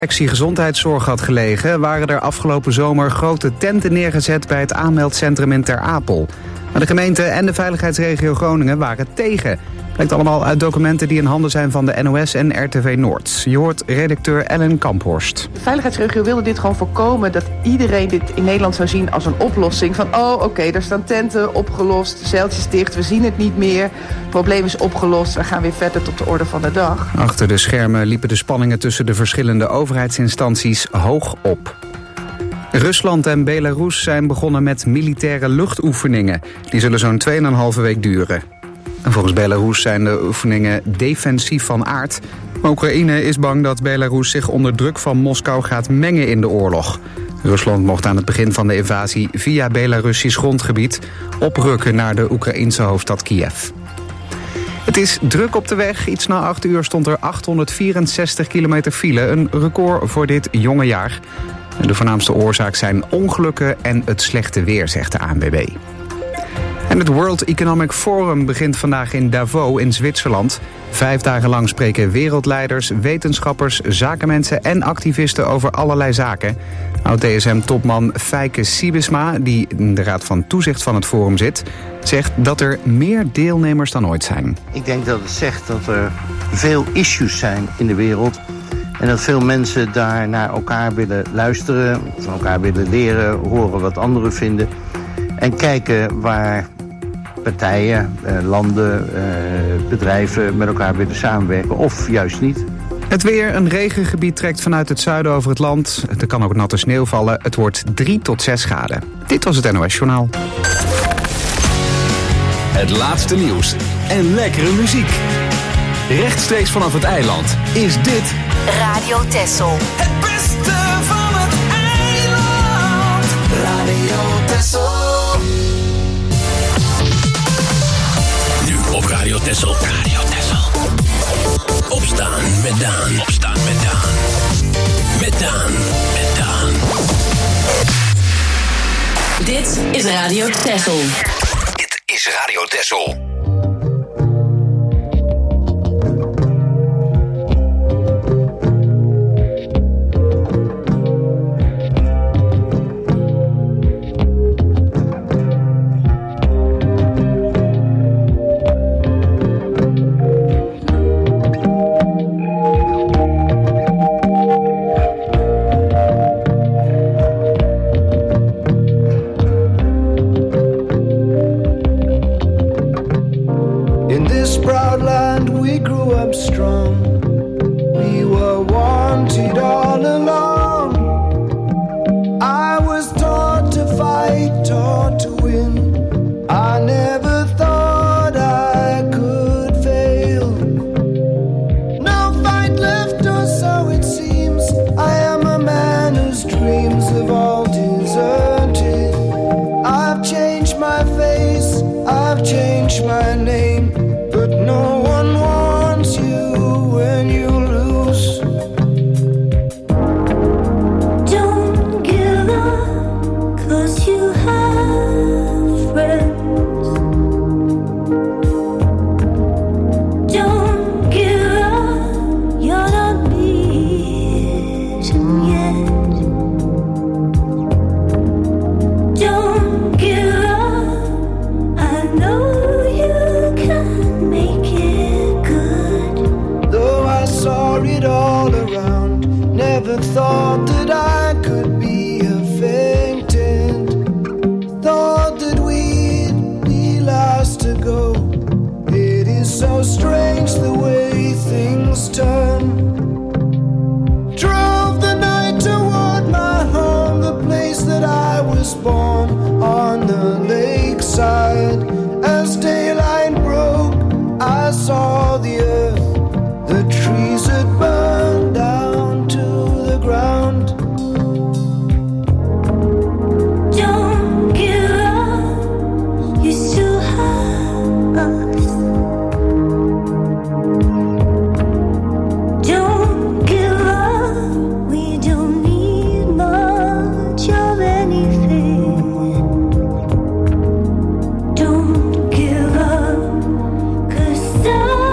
Gezondheidszorg had gelegen, waren er afgelopen zomer grote tenten neergezet bij het aanmeldcentrum in Ter Apel. Maar de gemeente en de veiligheidsregio Groningen waren tegen. Blijkt allemaal uit documenten die in handen zijn van de NOS en RTV Noord. Je hoort redacteur Ellen Kamphorst. De veiligheidsregio wilde dit gewoon voorkomen, dat iedereen dit in Nederland zou zien als een oplossing. Van oké, daar staan tenten, opgelost, zeiltjes dicht, we zien het niet meer. Het probleem is opgelost, we gaan weer verder tot de orde van de dag. Achter de schermen liepen de spanningen tussen de verschillende overheidsinstanties hoog op. Rusland en Belarus zijn begonnen met militaire luchtoefeningen. Die zullen zo'n 2,5 week duren. En volgens Belarus zijn de oefeningen defensief van aard. Maar Oekraïne is bang dat Belarus zich onder druk van Moskou gaat mengen in de oorlog. Rusland mocht aan het begin van de invasie via Belarusisch grondgebied oprukken naar de Oekraïense hoofdstad Kiev. Het is druk op de weg. Iets na 8 uur stond er 864 kilometer file. Een record voor dit jonge jaar. De voornaamste oorzaak zijn ongelukken en het slechte weer, zegt de ANWB. En het World Economic Forum begint vandaag in Davos in Zwitserland. 5 dagen lang spreken wereldleiders, wetenschappers, zakenmensen en activisten over allerlei zaken. Oud-DSM-topman Feike Sijbesma, die in de Raad van Toezicht van het forum zit, zegt dat er meer deelnemers dan ooit zijn. Ik denk dat het zegt dat er veel issues zijn in de wereld. En dat veel mensen daar naar elkaar willen luisteren, van elkaar willen leren, horen wat anderen vinden. En kijken waar partijen, landen, bedrijven met elkaar willen samenwerken of juist niet. Het weer, een regengebied trekt vanuit het zuiden over het land. Er kan ook natte sneeuw vallen. Het wordt 3 tot 6 graden. Dit was het NOS Journaal. Het laatste nieuws en lekkere muziek. Rechtstreeks vanaf het eiland is dit Radio Texel. Het beste van het eiland. Radio Texel. Nu op Radio Texel. Radio Texel. Opstaan met Daan. Opstaan met Daan. Met Daan. Met Daan. Dit is Radio Texel. Dit is Radio Texel. Don't give up, 'cause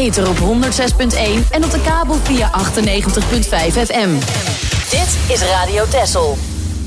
ether op 106.1 en op de kabel via 98.5 FM. Dit is Radio Texel.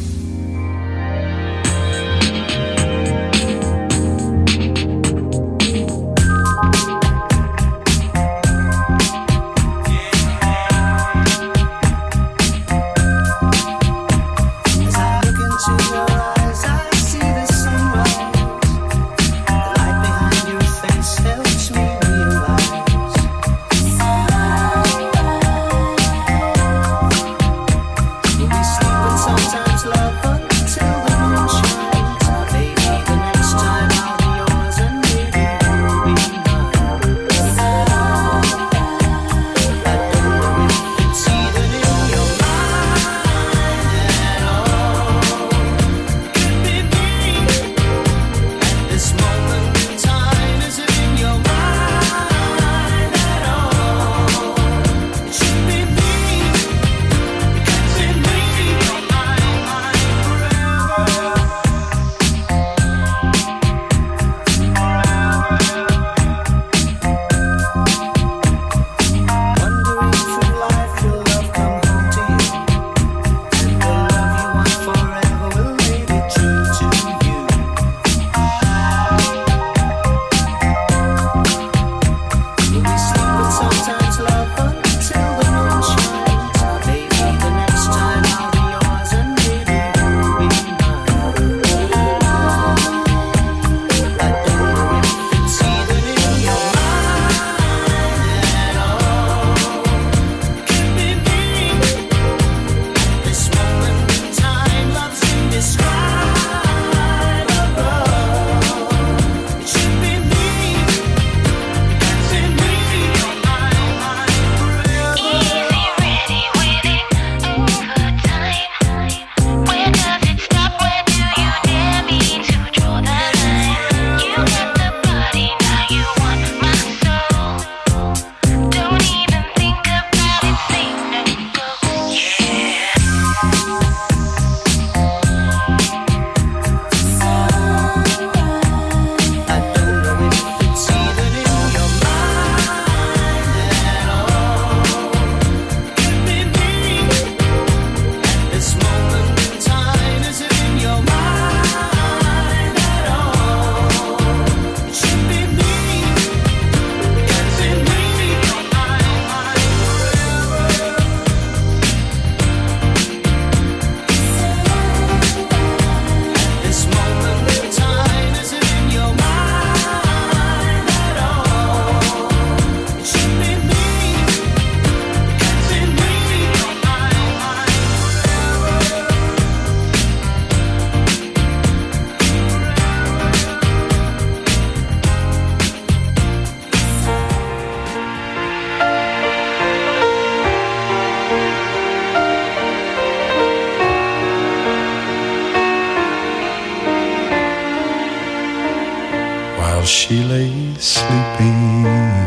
She lay sleeping.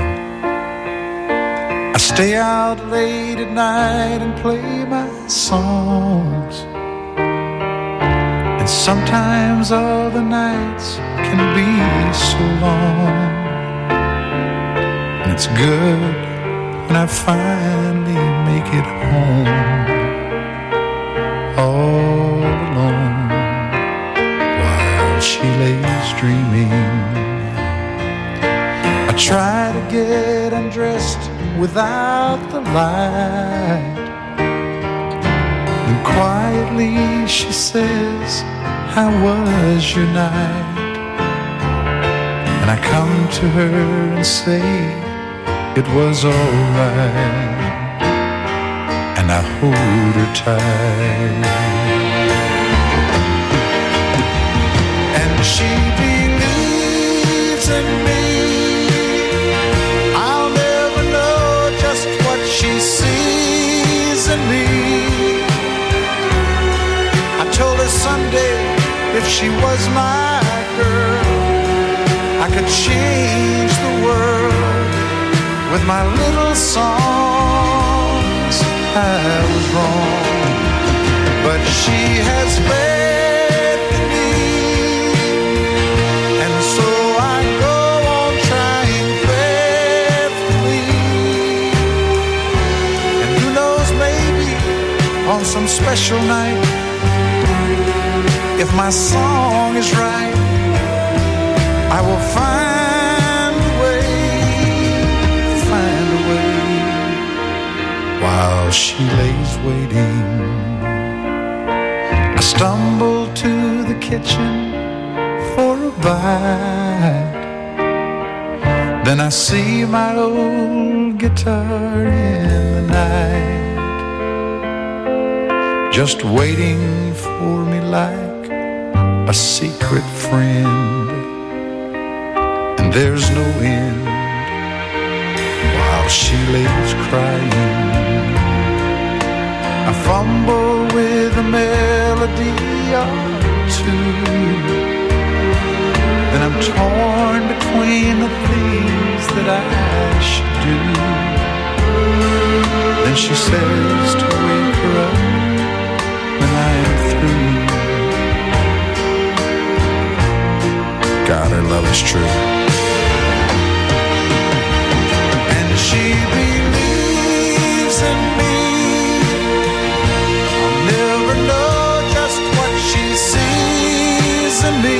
I stay out late at night and play my songs, and sometimes other nights can be so long. And it's good when I finally make it home, all alone, while she lays dreaming. I try to get undressed without the light, and quietly she says, "How was your night?" And I come to her and say, "It was all right," and I hold her tight. And she believes in me. She sees in me. I told her someday if she was my girl, I could change the world with my little songs. I was wrong, but she has faith in me, and so I go on trying faithfully. special night, if my song is right, I will find a way, while she lays waiting. I stumble to the kitchen for a bite, then I see my old guitar in the night, just waiting for me like a secret friend, and there's no end while she lays crying. I fumble with a melody or two, then I'm torn between the things that I should do. Then she says to wake her up when I am through. God, her love is true. And she believes in me. I'll never know just what she sees in me.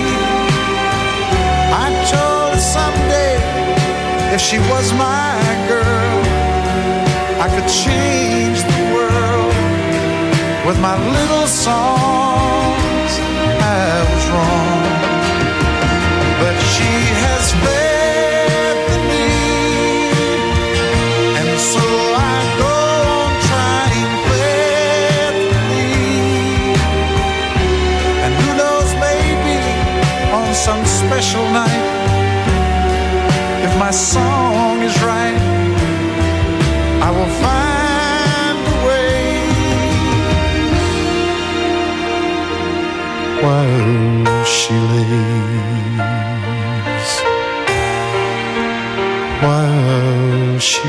I told her someday, if she was my girl, I could change the world with my little songs. I was wrong, but she has faith in me, and so I go on trying faithfully. And who knows, maybe on some special night, if my song is right, I will find a way, while she lays, while she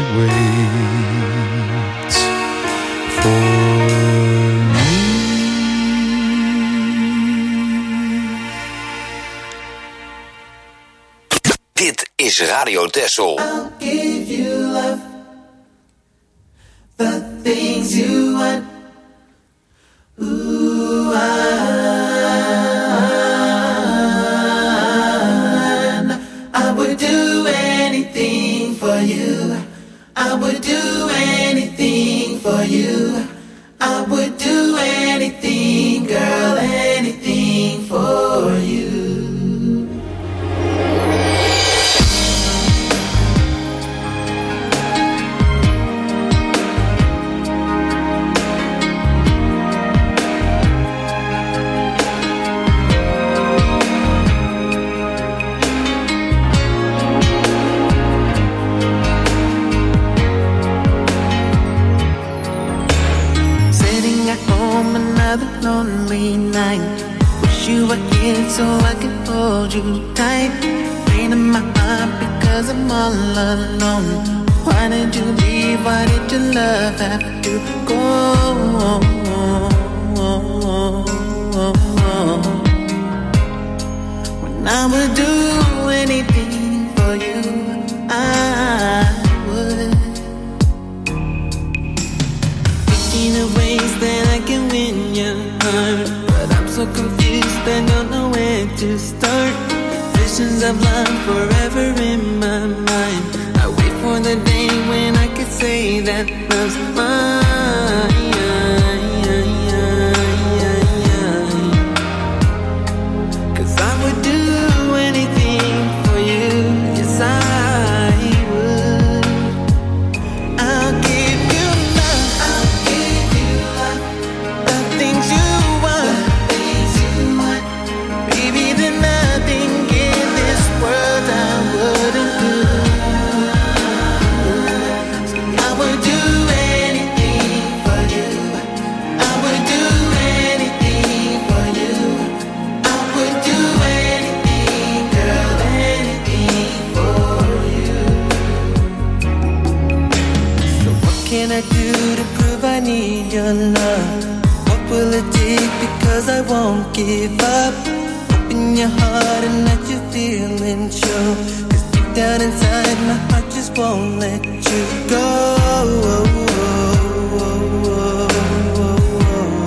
waits for me. Dit is Radio Texel. I'll give you love, the things you want. Ooh, I would do anything for you. I would do anything for you. I would do anything, girl, anything for you. Lonely night, wish you were here so I could hold you tight. Pain in my heart because I'm all alone. Why did you leave? Why did your love have to go? When I would do anything for you, I would. Thinking of ways that I can win your heart, but I'm so confused, I don't know where to start. Visions of love forever in my mind. I wait for the day when I could say that love's mine. 'Cause I would do anything for you, yes I would. I'll give you love, I'll give you love, the things you want, baby, there's nothing in this world I wouldn't do. So I would do anything for you. I would do anything for you. I would do anything, girl, anything for you. So what can I do to prove I need your love? What will it take? Because I won't give up. Open your heart and let your feelings show. 'Cause deep down inside my heart just won't let you go.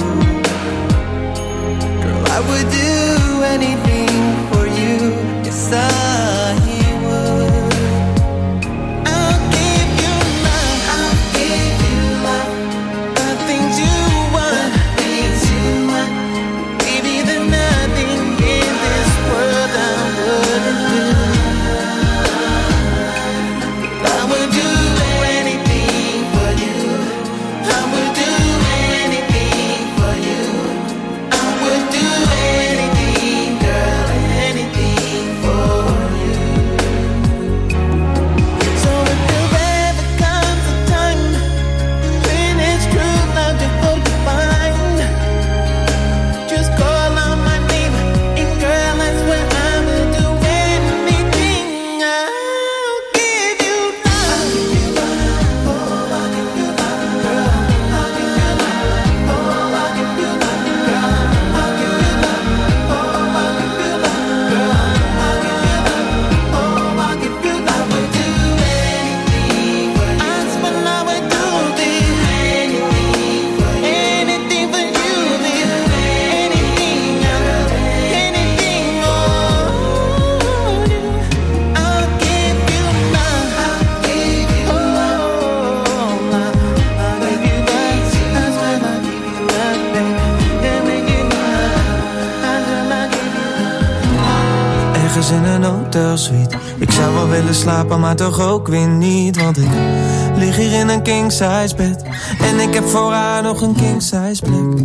ergens in een hotelsuite. Ik zou wel willen slapen, maar toch ook weer niet. Want ik lig hier in een king-size bed en ik heb voor haar nog een king-size plek.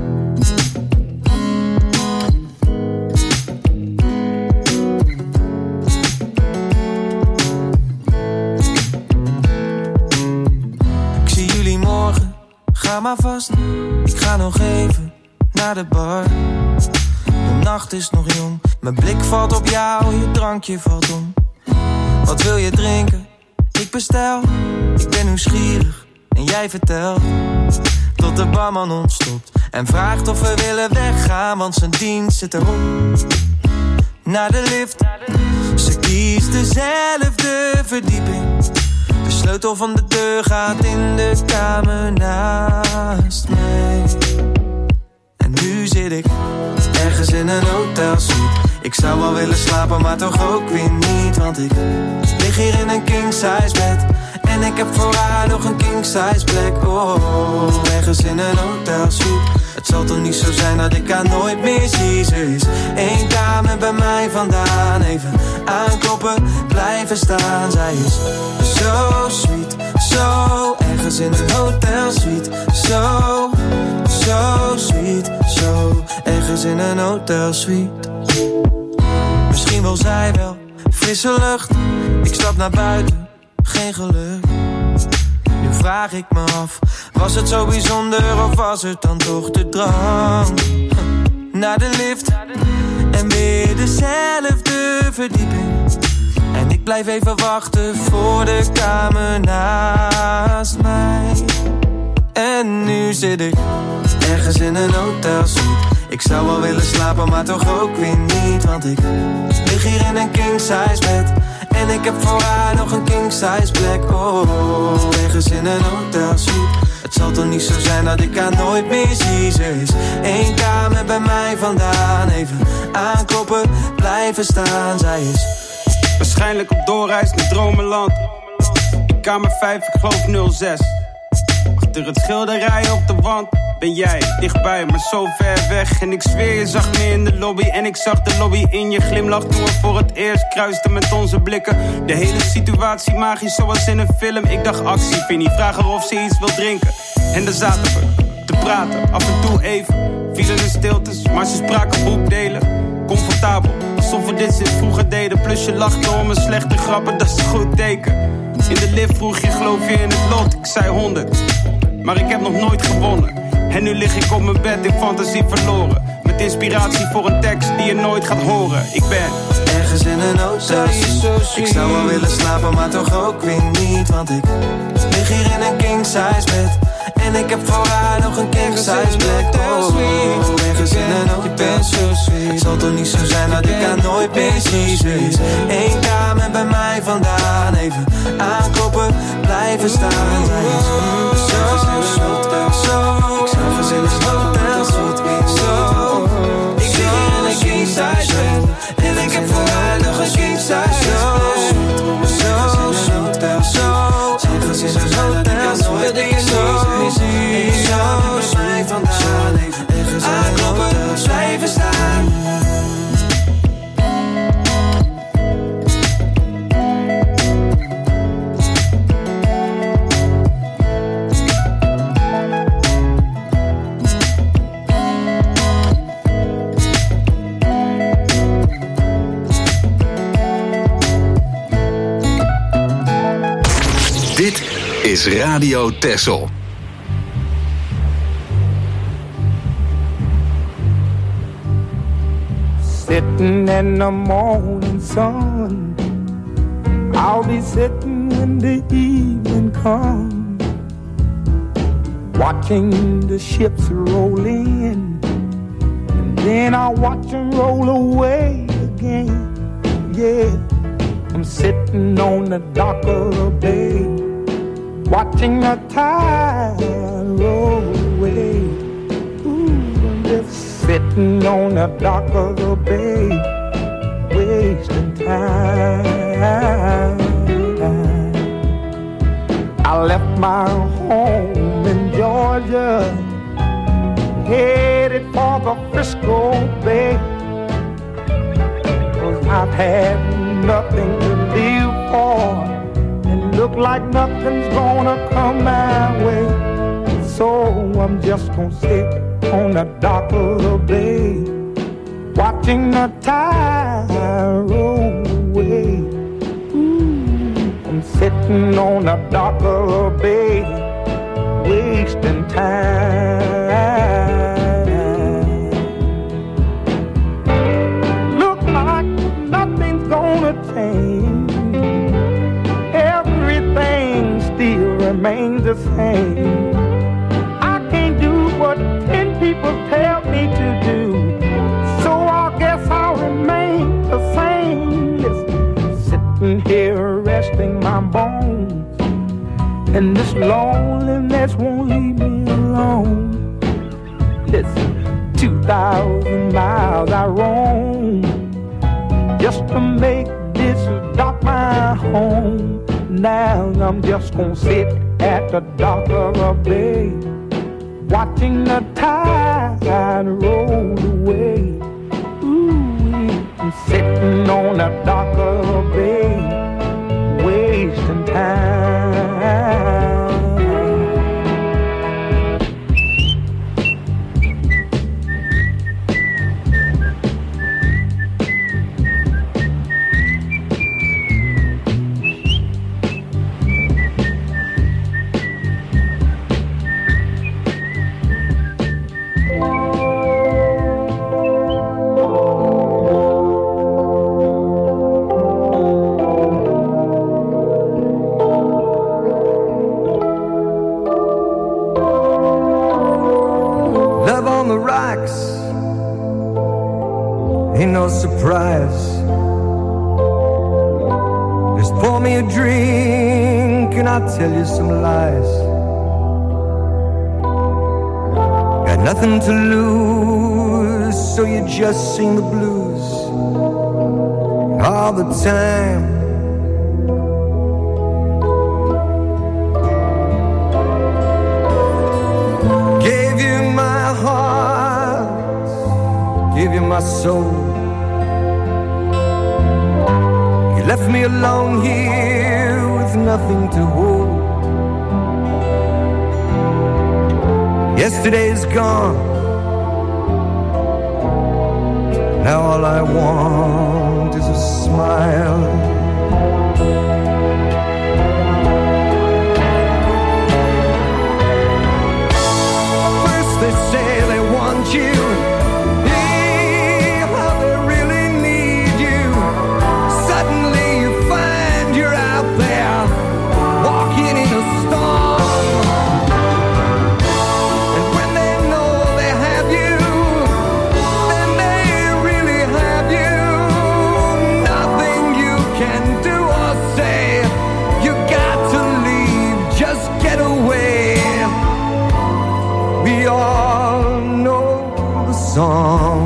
Ik zie jullie morgen, ga maar vast. Ik ga nog even naar de bar. De nacht is nog jong, mijn blik valt op jou, je drankje valt om. Wat wil je drinken? Ik bestel. Ik ben nieuwsgierig en jij vertelt. Tot de barman ontstopt en vraagt of we willen weggaan, want zijn dienst zit erop. Naar de lift, ze kiest dezelfde verdieping. De sleutel van de deur gaat in de kamer naast mij. En nu zit ik ergens in een hotelsuite. Ik zou wel willen slapen, maar toch ook weer niet. Want ik lig hier in een king-size bed en ik heb voor haar nog een king-size plek. Oh, ergens in een hotelsuite. Het zal toch niet zo zijn dat ik haar nooit meer zie. Ze is 1 kamer bij mij vandaan. Even aankloppen, blijven staan. Zij is zo sweet, zo ergens in een hotelsuite. Zo sweet, zo ergens in een hotelsuite. Misschien wil zij wel frisse lucht. Ik stap naar buiten, geen geluk. Nu vraag ik me af, was het zo bijzonder of was het dan toch de drang? Naar de lift en weer dezelfde verdieping. En ik blijf even wachten voor de kamer naast mij. En nu zit ik ergens in een hotelsuite. Ik zou wel willen slapen, maar toch ook weer niet. Want ik lig hier in een king-size bed en ik heb voor haar nog een king-size plek. Oh, ergens in een hotelsuite. Het zal toch niet zo zijn dat ik haar nooit meer zie. Ze is 1 kamer bij mij vandaan. Even aankloppen, blijven staan. Zij is waarschijnlijk op doorreis naar dromenland. In kamer 5, ik geloof 06. Achter het schilderij op de wand ben jij dichtbij, maar zo ver weg. En ik zweer, je zag me in de lobby en ik zag de lobby in je glimlach toen we voor het eerst kruisten met onze blikken. De hele situatie magisch zoals in een film. Ik dacht actie, Vinnie, vraag haar of ze iets wil drinken. En daar zaten we te praten, af en toe even. Vielen de stiltes, maar ze spraken boekdelen. Comfortabel, alsof we dit sinds vroeger deden. Plus je lachte om mijn slechte grappen, dat is een goed teken. In de lift vroeg je, geloof je in het lot? Ik zei 100, maar ik heb nog nooit gewonnen. En nu lig ik op mijn bed in fantasie verloren. Met inspiratie voor een tekst die je nooit gaat horen. Ik ben ergens in een hotelsuite. Ik zou wel willen slapen, maar toch ook weer niet. Want ik lig hier in een king-size bed en ik heb voor haar nog een king-size plek. Oh, ergens in een hotelsuite. Het zal toch niet zo zijn dat ik haar nooit meer zie. Ze is 1 kamer bij mij vandaan. Even aankloppen, blijven staan. Ergens in een hotelsuite. Ik lig hier in een king-size bed en ik heb voor haar nog een king-size plek. Ergens in een hotelsuite. Dat ik het nooit zie. Zo bij vandaan. Ergens aankloppen, blijven staan. Dit is Radio Texel. Sitting in the morning sun, I'll be sitting when the evening comes, watching the ships roll in, and then I'll watch them roll away again. Yeah, I'm sitting on the dock of the bay, watching the tide roll away. Ooh, I'm just sitting on the dock of the bay, wasting time. I left my home in Georgia, headed for the Frisco Bay. 'Cause I've had nothing to live for, and look like nothing's gonna come my way. So I'm just gonna sit on the dock of the bay, watching the tide roll away. I'm sitting on the dock of the bay, wasting time. Look like nothing's gonna change. Everything still remains the same. I can't do what 10 people tell me to do, so I guess I'll remain the same. Listen, sitting here resting my bones, and this loneliness won't leave me alone. Listen, 2,000 miles I roam just to make this dock my home. Now I'm just gonna sit at the dock of a bay, watching the tide roll away. Ooh, I'm sitting on the dock of a bay, wasting time. Ain't no surprise. Just pour me a drink and I'll tell you some lies. Got nothing to lose, so you just sing the blues all the time. Gave you my heart, gave you my soul. You left me alone here with nothing to hold. Yesterday's gone, now all I want is a smile. First they say they want you, how they really need you. Suddenly you find you're out there, walking in a storm. And when they know they have you, then they really have you. Nothing you can do or say, you got to leave, just get away. We all know the song.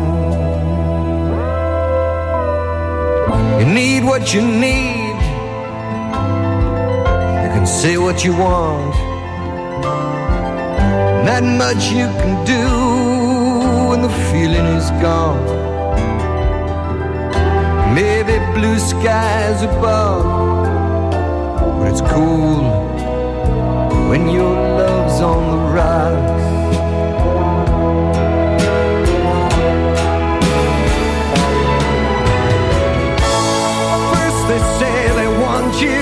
You need what you need, you can say what you want. Not much you can do when the feeling is gone. Maybe blue skies above, but it's cool when your love's on the rise. First they say they want you,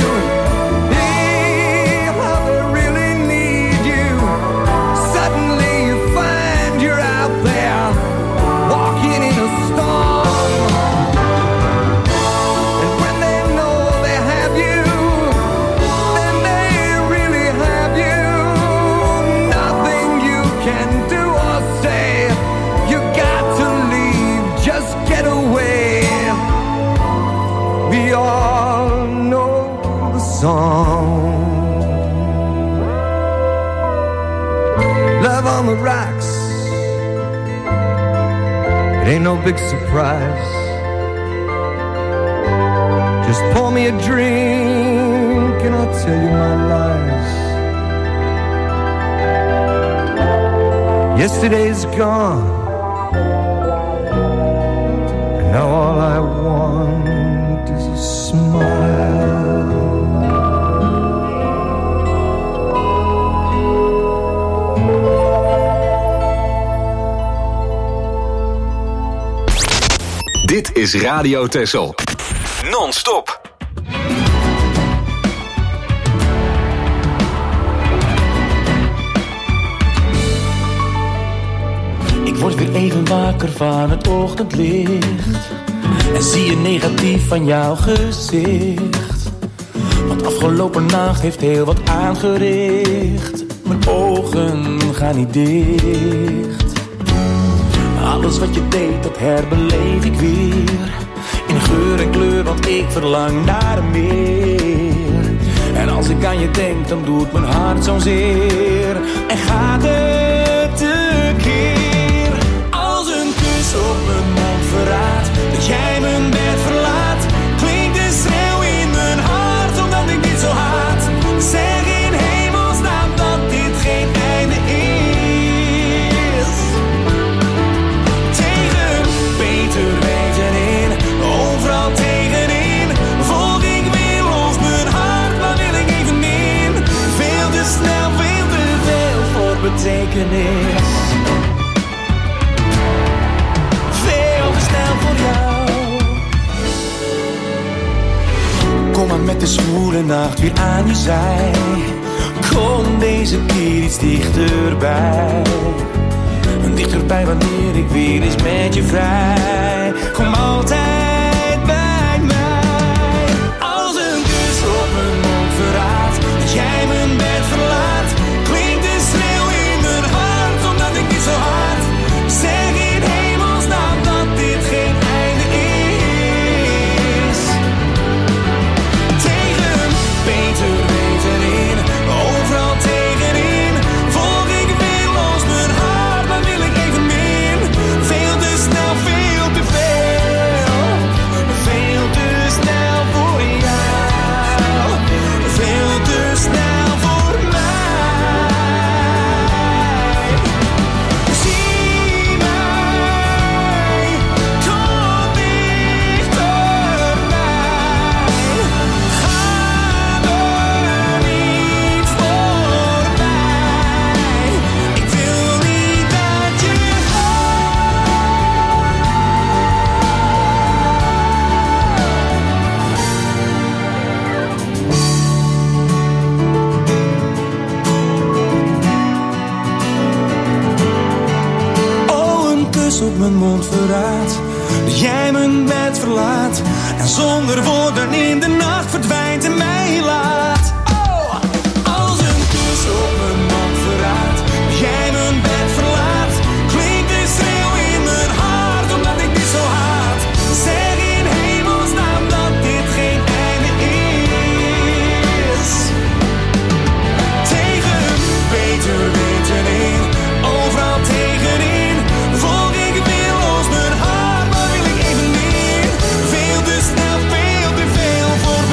how they really need you. Suddenly you find you're out there, walking in a storm. And when they know they have you, then they really have you. Nothing you can do or say, you got to leave, just get away. We all know the song. Love on the rocks, it ain't no big surprise. Just pour me a drink and I'll tell you my lies. Yesterday's gone, and now all I want Dit is Radio Texel. Non-stop. Ik word weer even wakker van het ochtendlicht en zie je negatief van jouw gezicht. Want afgelopen nacht heeft heel wat aangericht. Mijn ogen gaan niet dicht. Alles wat je deed, dat herbeleef ik weer. In geur en kleur, want ik verlang naar meer. En als ik aan je denk, dan doet mijn hart zo'n zeer. En gaat het tekeer. Als een kus op mijn mond verraadt dat jij mijn bed verlaat, klinkt de schreeuw in mijn hart omdat ik dit zo haat. Zeg in hemelsnaam dat dit geen einde is. Tegen beter weten in, overal tegenin, volg ik weer los mijn hart, maar wil ik even in. Veel te snel, veel te veel voor betekenis. Kom maar met de zwoele nacht weer aan je zij. Kom deze keer iets dichterbij. Dichterbij wanneer ik weer eens met je vrij. Kom altijd bij mij. Als een kus op mijn mond verraadt dat jij mijn bed verlaat, klinkt de schreeuw in mijn hart omdat ik niet zo hard. Zeg in hemelsnaam dat dit geen einde is. Tegen beter weten in, overal tegenin, volg ik weer los mijn hart, maar wil ik even min. Veel te snel, veel te veel. Veel te snel voor jou. Veel te snel voor mij. Zie mij, kom dichterbij. Ga er niet voorbij. Ik wil niet dat je Oh, een kus op mijn mond verraadt dat jij mijn bed verlaat en zonder woorden in de nacht verdwijnt en mij laat. Oh, als een kus op mijn mond verraadt dat jij mijn bed verlaat, klinkt de schreeuw in mijn hart omdat ik dit zo haat. Zeg in hemelsnaam dat dit geen einde is. Tegen beter weten in, overal tegenin, volg ik weer los mijn hart, maar wil ik even meer. Veel te snel, veel te veel voor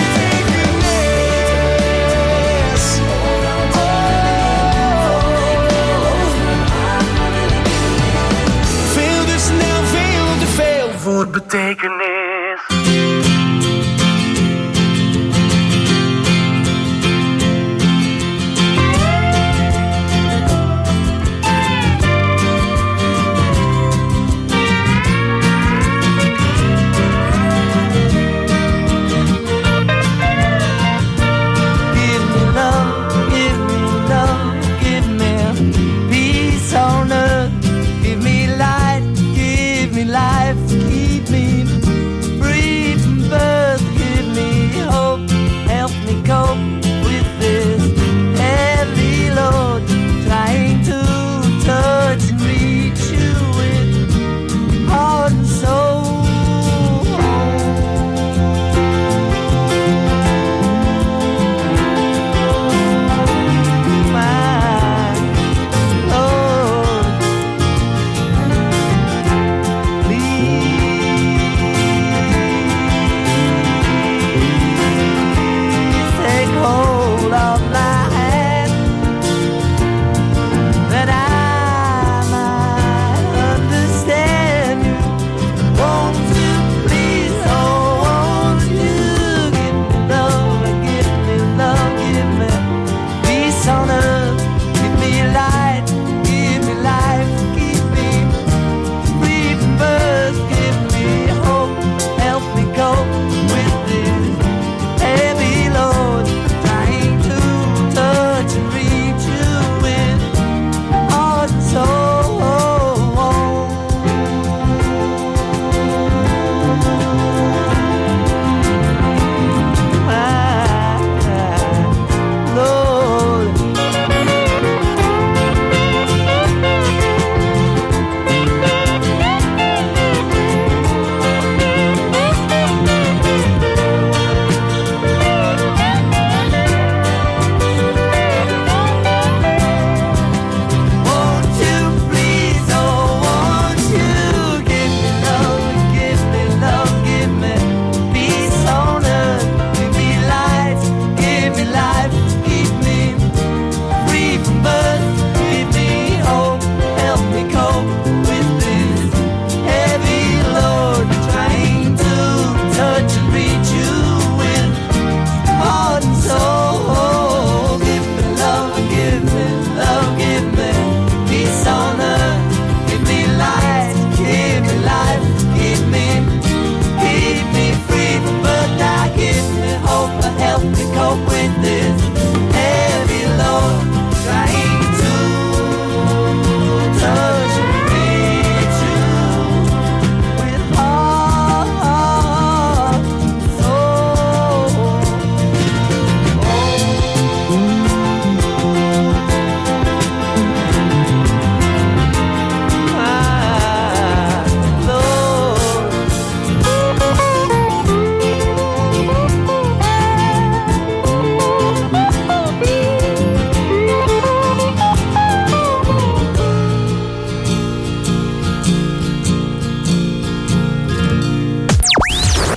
betekenis. Veel te snel, veel te veel voor betekenis. Give me love, give me love, give me peace on earth. Give me light, give me life, keep me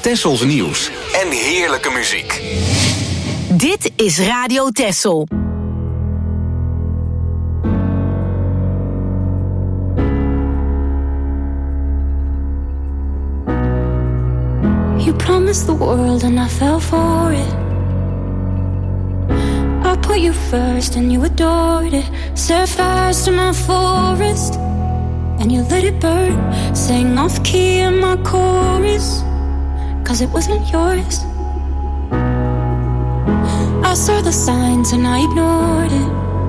Tessels nieuws en heerlijke muziek. Dit is Radio Tessel. You promised the world and I fell for it. I put you first and you adored it. Set fires to my forest and you let it burn. Sang off key in my chorus, 'cause it wasn't yours. I saw the signs and I ignored it.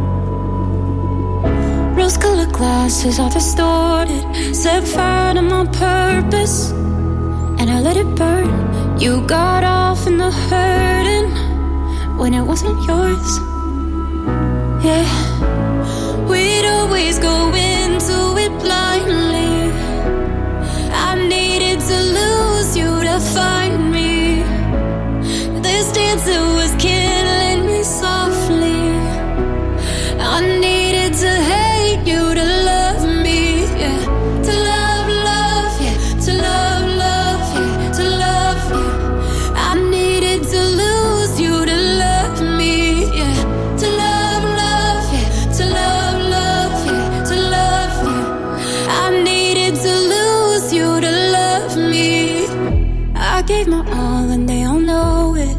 Rose-colored glasses are distorted. Set fire to my purpose and I let it burn. You got off in the hurting when it wasn't yours. Yeah, we'd always go into it blindly. I needed to lose you to find me. This dancing was killing me softly. I needed to hate you to love me, yeah. To love, love, yeah. To love, love, yeah. To love you. I needed to lose you to love me, yeah. To love, love, yeah. To love, love, yeah. To love you. I needed to lose you to love me. I gave my all and they all know it.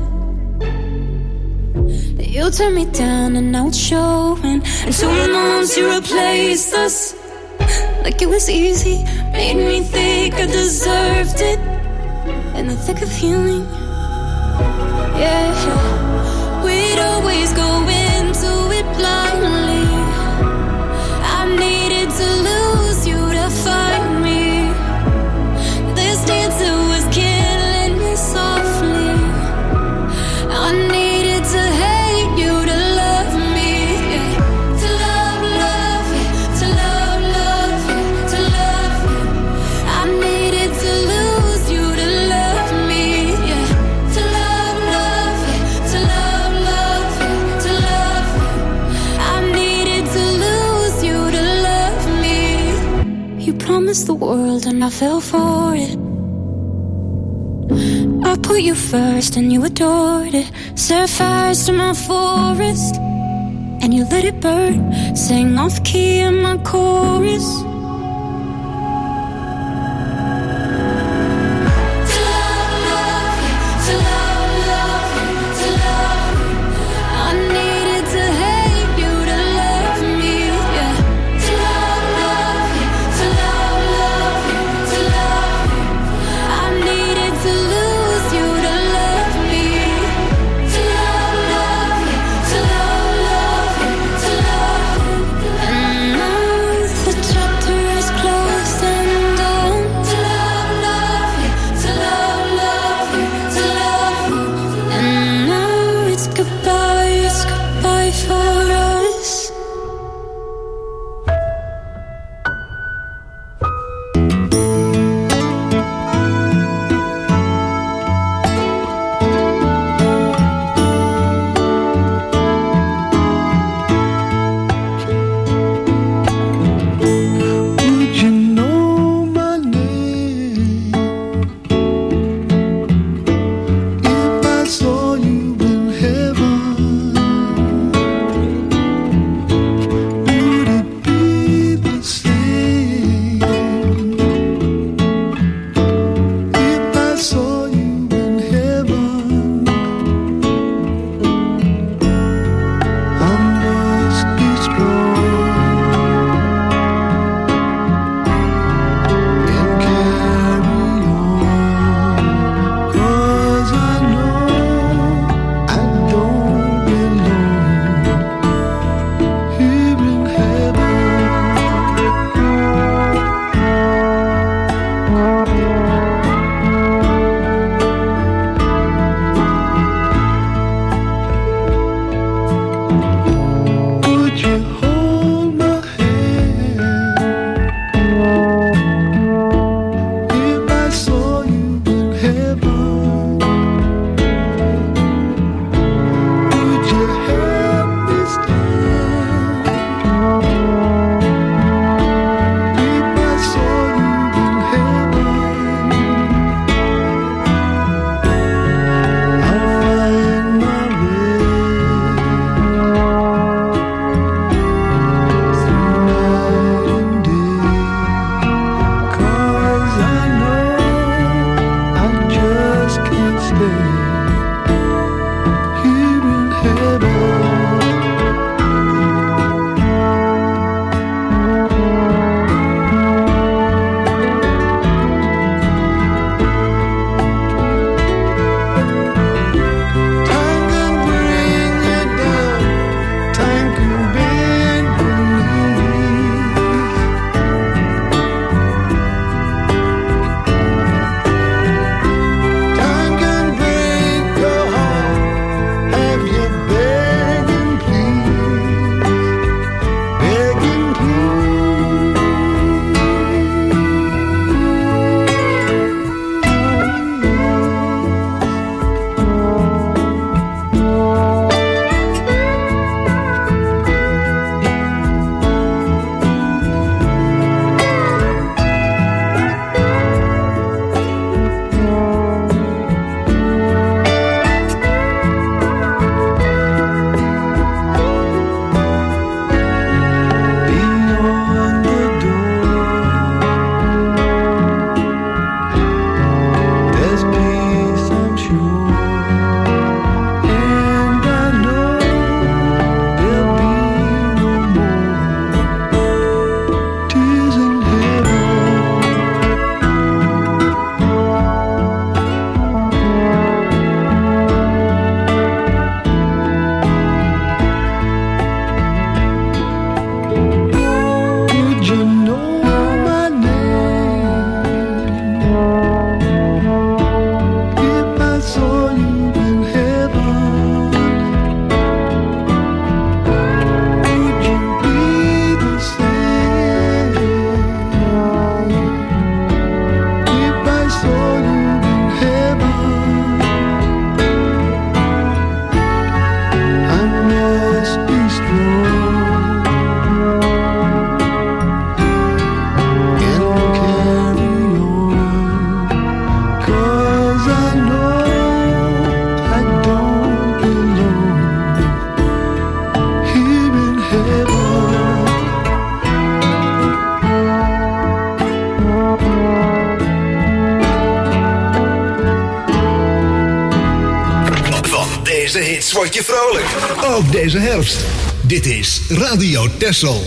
You turned me down and now it's showing. And 2 months you replaced us like it was easy. Made me think I deserved it in the thick of healing. Yeah, we'd always go into it blindly. I needed to lose you to find me. This dancing was killing me softly. I needed to hate you to love me, yeah. To love, love, yeah. To love, love, yeah. To love you. I needed to lose you to love me, yeah. To love, love, yeah. To love, love, yeah. To love you. I needed to lose you to love me. You promised the world and I fell for it. I put you first and you adored it. Set fires to my forest and you let it burn. Sang off key in my chorus. Chapter steeds word je vrolijk. Ook deze herfst. Dit is Radio Texel.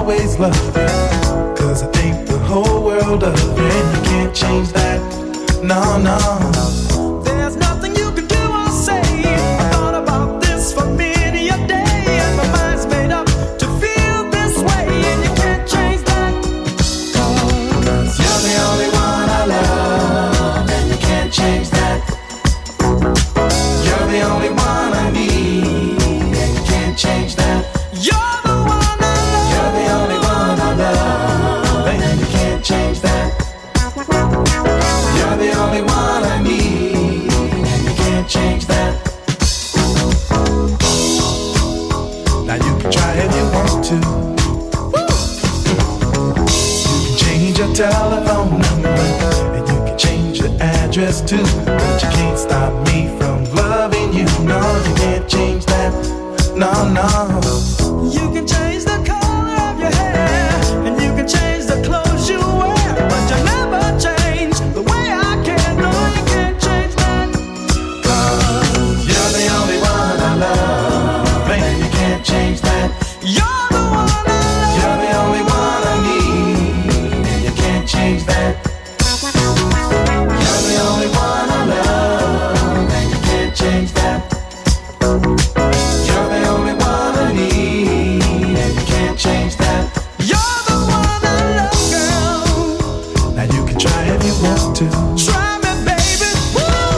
always loved you. 'Cause I think the whole world of you, and you can't change that. No, no. There's nothing you can do or say. I thought about this for many a day, and my mind's made up to feel this way, and you can't change that. 'Cause you're the only one I love, and you can't change that. You're the only one I need, and you can't change that. You're the one I love. You're the only one I love, and you can't change that. You're the only one I need, and you can't change that. Now you can try if you want to. You can change your telephone number, and you can change your address too. But you can't stop me from loving you. No, you can't change that. No, no. You can change the color of your hair, and you can change the clothes you wear, but you never change the way I care. No, you can't change that. 'Cause you're the only one I love, and you can't change that. You're the one I love. You're the only one I need, and you can't change that. You're the only one I love, and you can't change that. You're the only one I need, and you can't change that. You're the one I love, girl. Now you can try if you want to. Try me, baby. Woo!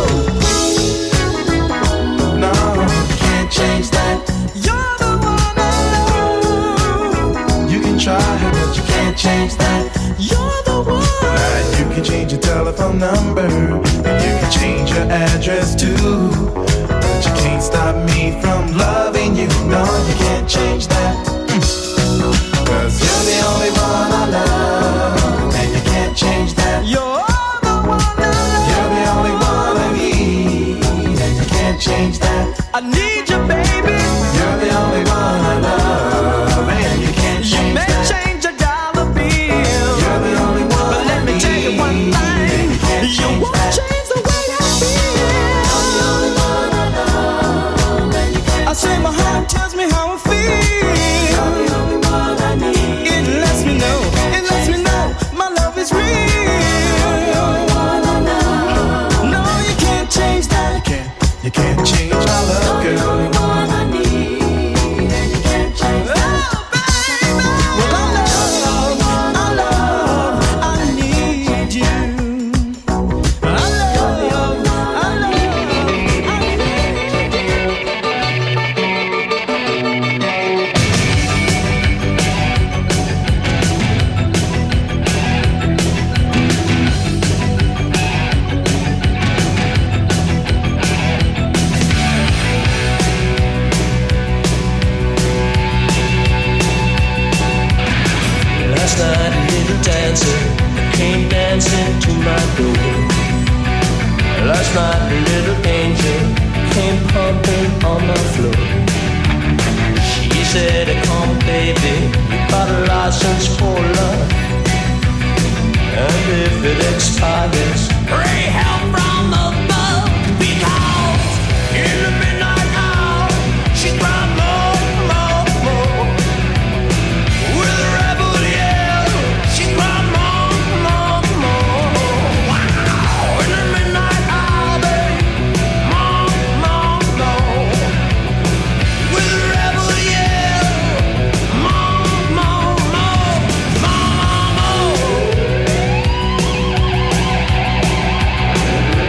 No, you can't change that. You're the one I love. You can try, but you can't change that. You're the one. Now you can change your telephone number, and you can change your address too. But you can't stop me from loving you. No, you can't change that. 'Cause you're the only one I love, and you can't change that. You're the one I love. You're the only one I need, and you can't change that. I need you, baby. You're the only one I love, and you can't change that. You may change your dollar bill. You're the only one. But let me tell you one thing. You won't change the way I feel. You're the only one I love, and you can't. I say my heart tells me how I feel. You're the only one I need. It lets me know. It lets me know my love is real. You're the only one I love. No, you can't change that. You can't change my love, girl. You're the only one I need, and you can't change that. Oh, baby. Well, I need you. Last night a little dancer came dancing to my door. Last night a little angel came pumping on my floor. She said, come baby, you got a license for love, and if it expires, pray help from above. Because in the midnight hour, she cried more, more, more. With a rebel yell, she cried more, more, more. Wow, in the midnight hour, babe, more, more, more. With a rebel yell, more, more, more, more, more.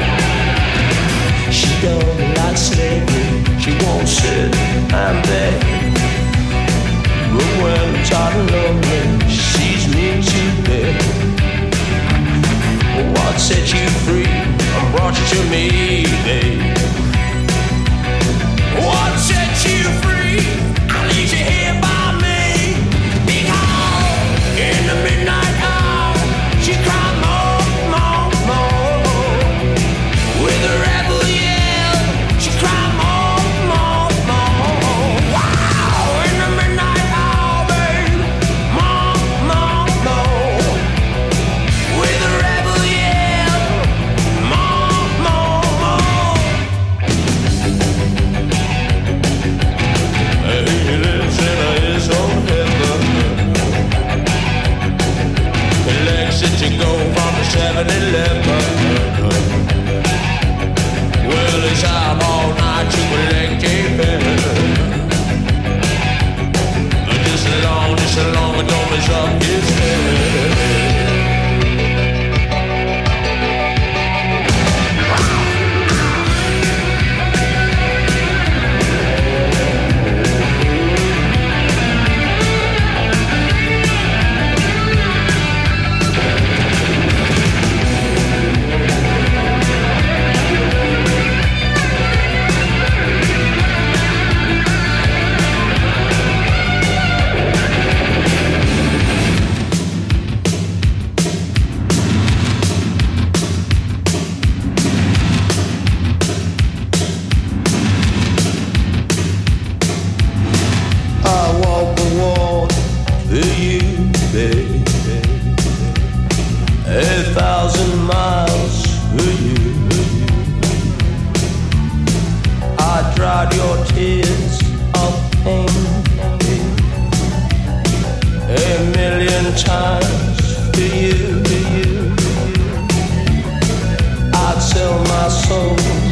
my soul.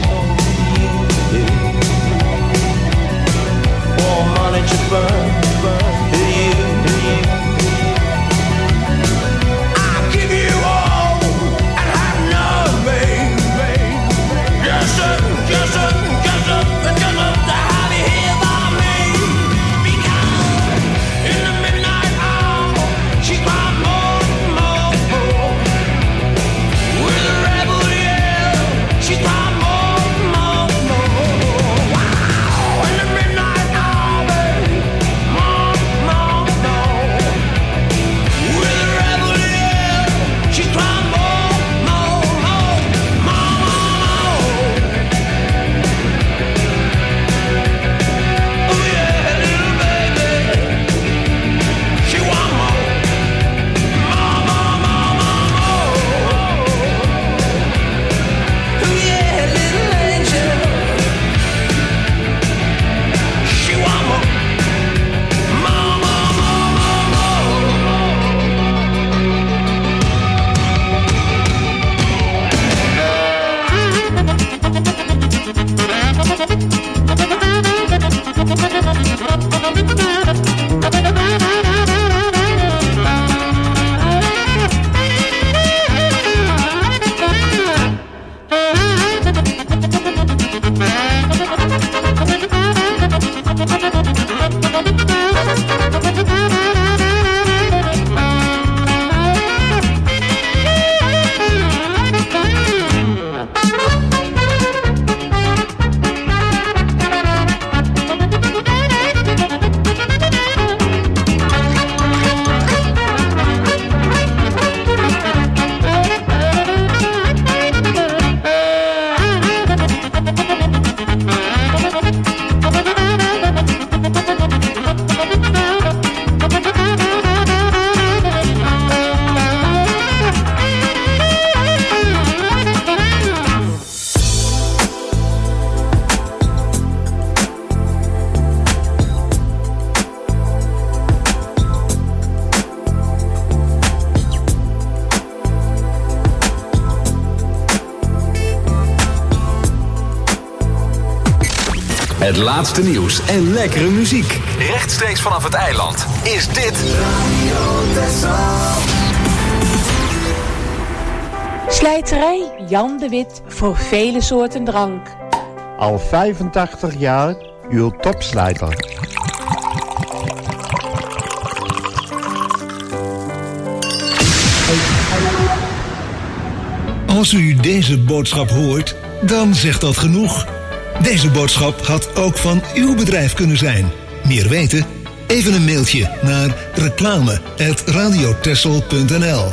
More money to burn. I give you all and have nothing. Just up to have you here by me. Because in the midnight hour, she cried more. With a rebel yell, she cried more. Wow, in the midnight hour, baby, more. With a rebel yell, she cried more. Oh yeah, little baby, she want more. Oh yeah, little angel, she want more. Het laatste nieuws en lekkere muziek. Rechtstreeks vanaf het eiland is dit Slijterij Jan de Wit voor vele soorten drank. Al 85 jaar uw topslijter. Als u deze boodschap hoort, dan zegt dat genoeg. Deze boodschap had ook van uw bedrijf kunnen zijn. Meer weten? Even een mailtje naar reclame@radiotessel.nl.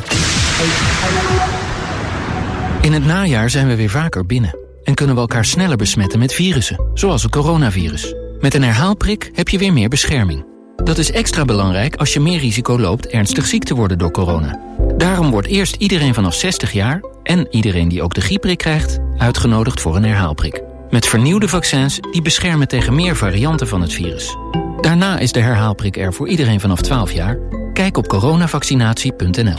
In het najaar zijn we weer vaker binnen en kunnen we elkaar sneller besmetten met virussen, zoals het coronavirus. Met een herhaalprik heb je weer meer bescherming. Dat is extra belangrijk als je meer risico loopt ernstig ziek te worden door corona. Daarom wordt eerst iedereen vanaf 60 jaar en iedereen die ook de griepprik krijgt uitgenodigd voor een herhaalprik. Met vernieuwde vaccins die beschermen tegen meer varianten van het virus. Daarna is de herhaalprik er voor iedereen vanaf 12 jaar. Kijk op coronavaccinatie.nl.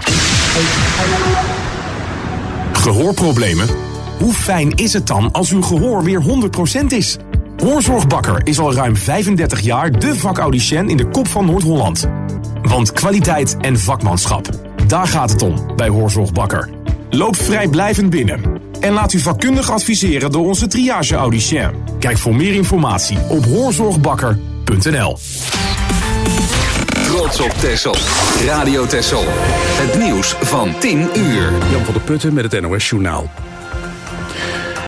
Gehoorproblemen? Hoe fijn is het dan als uw gehoor weer 100% is? Hoorzorg Bakker is al ruim 35 jaar de vakaudiënt in de kop van Noord-Holland. Want kwaliteit en vakmanschap, daar gaat het om bij Hoorzorg Bakker. Loop vrijblijvend binnen en laat u vakkundig adviseren door onze triage-audicien. Kijk voor meer informatie op hoorzorgbakker.nl. Trots op Texel. Radio Texel. Het nieuws van 10 uur. Jan van der Putten met het NOS Journaal.